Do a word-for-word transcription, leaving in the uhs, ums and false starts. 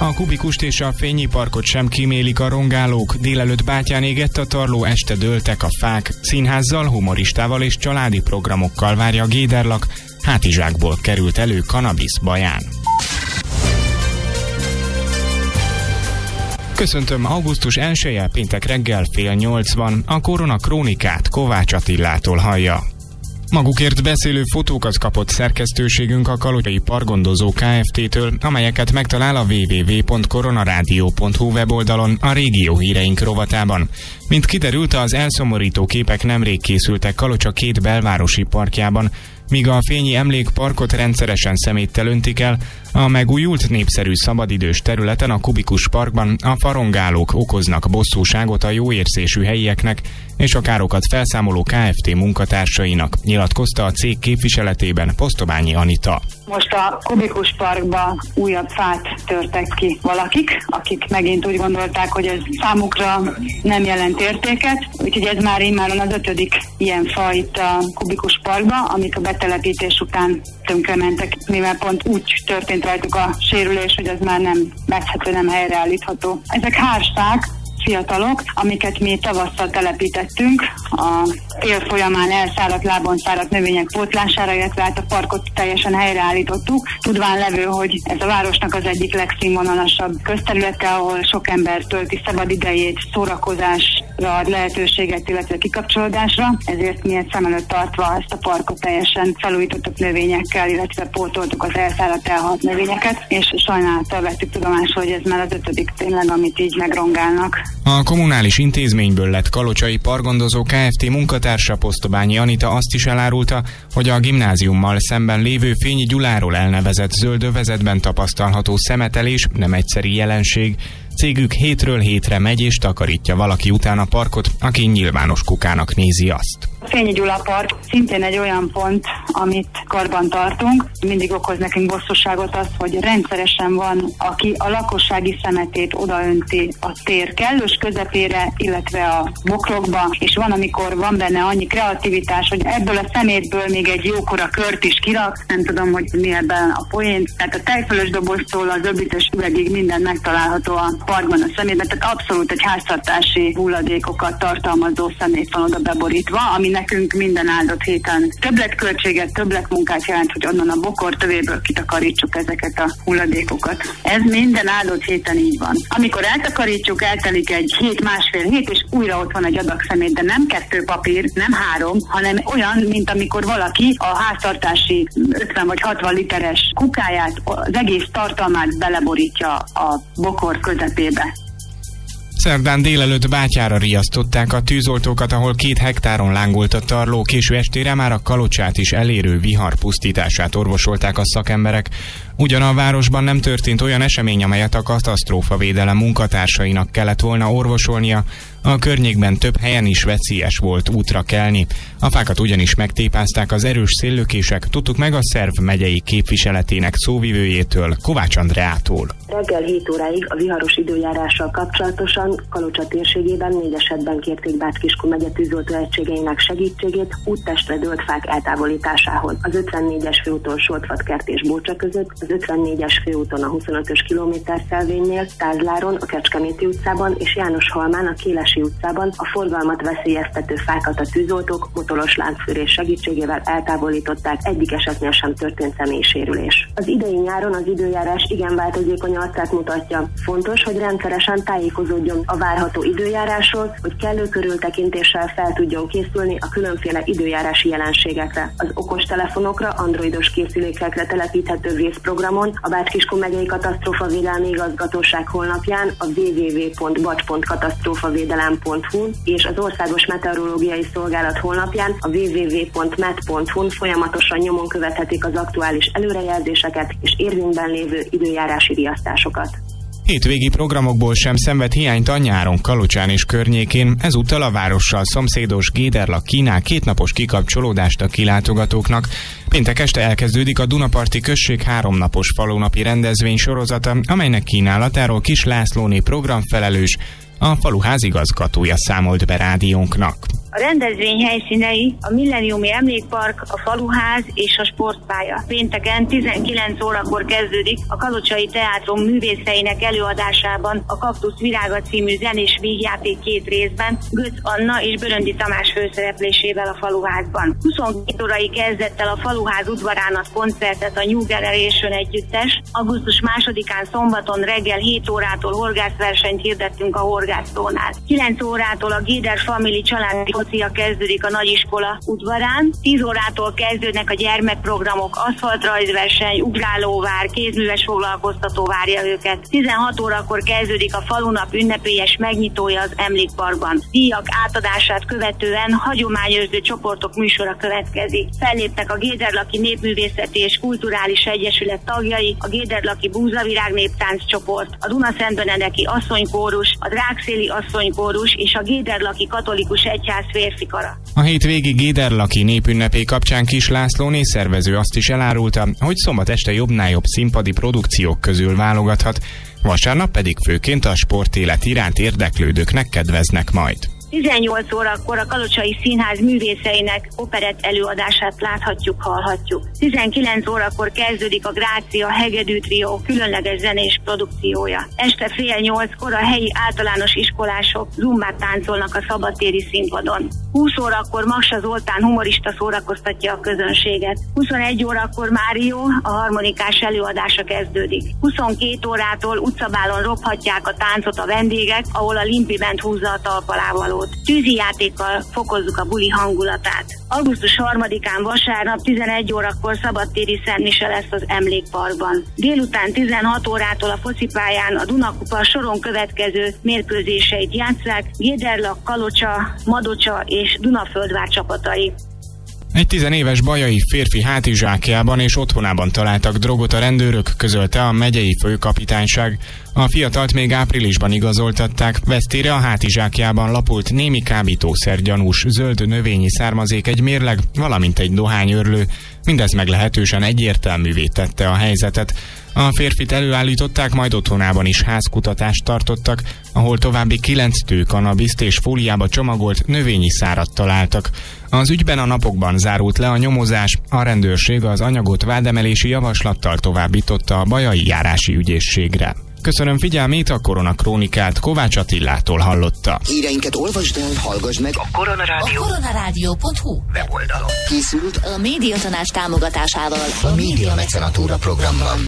A Kubikust és a Fényi Parkot sem kímélik a rongálók. Délelőtt bátyán égett a tarló, este dőltek a fák. Színházzal, humoristával és családi programokkal várja a Géderlak. Hátizsákból került elő kanabisz baján. Köszöntöm, augusztus elseje, péntek reggel fél nyolc van. A Korona Krónikát Kovács Attilától hallja. Magukért beszélő fotókat kapott szerkesztőségünk a Kalocsai Parkgondozó Kft-től, amelyeket megtalál a double-u double-u double-u pont koronaradio pont hu weboldalon a régió híreink rovatában. Mint kiderült, az elszomorító képek nemrég készültek Kalocsa két belvárosi parkjában, míg a Fényi Emlékparkot rendszeresen szeméttel öntik el, a megújult népszerű szabadidős területen, a Kubikus Parkban a farongálók okoznak bosszúságot a jóérzésű helyieknek és a károkat felszámoló Kft. Munkatársainak, nyilatkozta a cég képviseletében Posztobányi Anita. Most a Kubikus Parkba újabb fát törtek ki valakik, akik megint úgy gondolták, hogy ez számukra nem jelent értéket, úgyhogy ez már immáron az ötödik ilyen fa itt a Kubikus Parkba, amik a betelepítés után tönkrementek, mivel pont úgy történt rajtuk a sérülés, hogy az már nem metszhető, nem helyreállítható. Ezek hársfák, fiatalok, amiket mi tavasszal telepítettünk a tél folyamán elszáradt, lábon száradt növények pótlására, illetve hát a parkot teljesen helyreállítottuk, tudván levő, hogy ez a városnak az egyik legszínvonalasabb közterülete, ahol sok ember tölti szabad idejét, szórakozásra ad lehetőséget, illetve kikapcsolódásra, ezért mi ezt szem előtt tartva ezt a parkot teljesen felújítottuk növényekkel, illetve pótoltuk az elszáradt, elhalt növényeket, és sajnálattal vettük tudomásul, hogy ez már az ötödik tényleg, amit így megrongálnak. A kommunális intézményből lett Kalocsai Parkgondozó Kft. Munkatársa Posztobányi Anita azt is elárulta, hogy a gimnáziummal szemben lévő Fényi Gyuláról elnevezett zöld övezetben tapasztalható szemetelés nem egyszeri jelenség. Cégük hétről hétre megy és takarítja valaki után a parkot, aki nyilvános kukának nézi azt. A Fényi Gyula Park szintén egy olyan pont, amit karban tartunk. Mindig okoz nekünk bosszúságot az, hogy rendszeresen van, aki a lakossági szemetét odaönti a tér kellős közepére, illetve a bokrokba, és van, amikor van benne annyi kreativitás, hogy ebből a szemétből még egy jókora kört is kirak, nem tudom, hogy mi ebben a poén. Tehát a tejfölös doboztól az öblítős üvegig minden megtalálható a parkban a szemétben, tehát abszolút egy háztartási hulladékokat tartalmazó szemét van oda beborítva, ami nekünk minden áldott héten többletköltséget, többletmunkát jelent, hogy onnan a bokor tövéből kitakarítsuk ezeket a hulladékokat. Ez minden áldott héten így van. Amikor eltakarítjuk, eltelik egy hét, másfél hét, és újra ott van egy adag szemét, de nem kettő papír, nem három, hanem olyan, mint amikor valaki a háztartási ötven vagy hatvan literes kukáját, az egész tartalmát beleborítja a bokor közepébe. Szerdán délelőtt Bátyára riasztották a tűzoltókat, ahol két hektáron lángolt a tarló, késő estére már a Kalocsát is elérő vihar pusztítását orvosolták a szakemberek. Ugyan a városban nem történt olyan esemény, amelyet a katasztrófavédelem munkatársainak kellett volna orvosolnia, a környékben több helyen is veszélyes volt útra kelni. A fákat ugyanis megtépázták az erős széllökések, tudtuk meg a szerv megyei képviseletének szóvivőjétől, Kovács Andreától. Reggel hét óráig a viharos időjárással kapcsolatosan Kalocsa térségében négy esetben kérték Bács-Kiskun megye tűzoltó egységeinek segítségét úttestre dőlt fák eltávolításához. Az ötvennégyes főúton Soltvat-kert és Bócsa között, az ötvennégyes főúton a huszonötös kilométer szelvénynél, Tázláron, a Kecskeméti utcában és János-Halmán, a Kélesi utcában a forgalmat veszélyeztető fákat a tűzoltók motoros láncfűrés segítségével eltávolították, egyik esetnél sem történt személysérülés. Az idei nyáron az időjárás igen változékony arcát mutatja. Fontos, hogy rendszeresen tájékozódjon a várható időjárásról, hogy kellő körültekintéssel fel tudjon készülni a különféle időjárási jelenségekre. Az okostelefonokra, androidos készülékekre telepíthető vészprogramon a Bács-Kiskun megyei katasztrófavédelmi igazgatóság honlapján a double-u double-u double-u pont bacs pont katasztrófavédelem pont hu és az Országos Meteorológiai Szolgálat honlapján a double-u double-u double-u pont met pont hu-n folyamatosan nyomon követhetik az aktuális előrejelzéseket és érvényben lévő időjárási riasztásokat. Hétvégi programokból sem szenved hiányt a nyáron Kalocsán és környékén, ezúttal a várossal szomszédos Géderlak kínál kétnapos kikapcsolódást a kilátogatóknak. Péntek este elkezdődik a Dunaparti község háromnapos falunapi rendezvény sorozata, amelynek kínálatáról Kis Lászlóné programfelelős, a falu házigazgatója számolt be rádiónknak. A rendezvény helyszínei a Milleniumi Emlékpark, a Faluház és a sportpálya. Pénteken tizenkilenc órakor kezdődik a Kalocsai Teátrum művészeinek előadásában a Kaktusz Virága című zenés vígjáték két részben, Götz Anna és Böröndi Tamás főszereplésével a Faluházban. huszonkét órai kezdettel a Faluház udvarán ad koncertet a New Generation együttes. Augusztus másodikán szombaton reggel hét órától horgászversenyt hirdettünk a horgásztónál. kilenc órától a Géder Family családi focia kezdődik a nagyiskola udvarán. tíz órától kezdődnek a gyermekprogramok, aszfaltrajzverseny, ugrálóvár, kézműves foglalkoztató várja őket. tizenhat órakor kezdődik a falunap ünnepélyes megnyitója az Emlékparkban. Díjak átadását követően hagyományőrző csoportok műsora következik. Felléptek a Géderlaki Népművészeti és Kulturális Egyesület tagjai, a Géderlaki Búzavirág néptánc csoport, a Dunaszentbenedeki asszonykórus, a Drágszéli asszonykórus és a Géderlaki Katolikus Egyház férfi kara. A hétvégi Géderlaki népünnepé kapcsán Kis Lászlóné szervező azt is elárulta, hogy szombat este jobbnál jobb színpadi produkciók közül válogathat, vasárnap pedig főként a sportélet iránt érdeklődőknek kedveznek majd. tizennyolc órakor a Kalocsai Színház művészeinek operett előadását láthatjuk, hallhatjuk. tizenkilenc órakor kezdődik a Grácia Hegedű Trió különleges zenés produkciója. Este fél nyolckor a helyi általános iskolások zumbát táncolnak a szabadtéri színpadon. húsz órakor Maksa Zoltán humorista szórakoztatja a közönséget. huszonegy órakor Mário, a harmonikás előadása kezdődik. huszonkét órától utcabálon robhatják a táncot a vendégek, ahol a Limpi Band húzza a talpalávalót. Tűzi játékkal fokozzuk a buli hangulatát. augusztus harmadikán vasárnap tizenegy órakor szabadtéri szentmise lesz az Emlékparkban. Délután tizenhat órától a focipályán a Dunakupa soron következő mérkőzéseit játsszák Géderlak, Kalocsa, Madocsa és Dunaföldvár csapatai. Egy tizenéves bajai férfi hátizsákjában és otthonában találtak drogot a rendőrök, közölte a megyei főkapitányság. A fiatalt még áprilisban igazoltatták, vesztére a hátizsákjában lapult némi kábítószer-gyanús zöld növényi származék, egy mérleg, valamint egy dohányörlő. Mindez meglehetősen egyértelművé tette a helyzetet. A férfit előállították, majd otthonában is házkutatást tartottak, ahol további kilenc tő kannabiszt és fóliába csomagolt növényi szárat találtak. Az ügyben a napokban zárult le a nyomozás, a rendőrség az anyagot vádemelési javaslattal továbbította a bajai járási ügyészségre. Köszönöm figyelmét, a Koronakrónikát Kovács Attilától hallotta. Híreinket olvasd el, hallgass meg a Koronarádió. A koronarádió pont hu weboldalon. Készült a Médiatanács támogatásával a Média Mecenatúra programban.